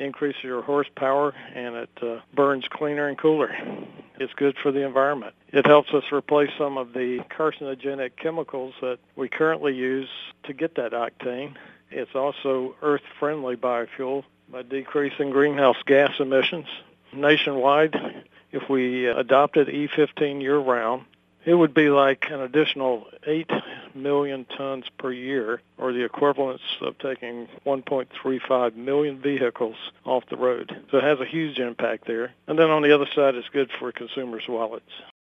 increases your horsepower, and it burns cleaner and cooler. It's good for the environment. It helps us replace some of the carcinogenic chemicals that we currently use to get that octane. It's also earth-friendly biofuel by decreasing greenhouse gas emissions. Nationwide, if we adopted E15 year-round, it would be like an additional 8 million tons per year, or the equivalence of taking 1.35 million vehicles off the road. So it has a huge impact there. And then on the other side, it's good for consumers' wallets.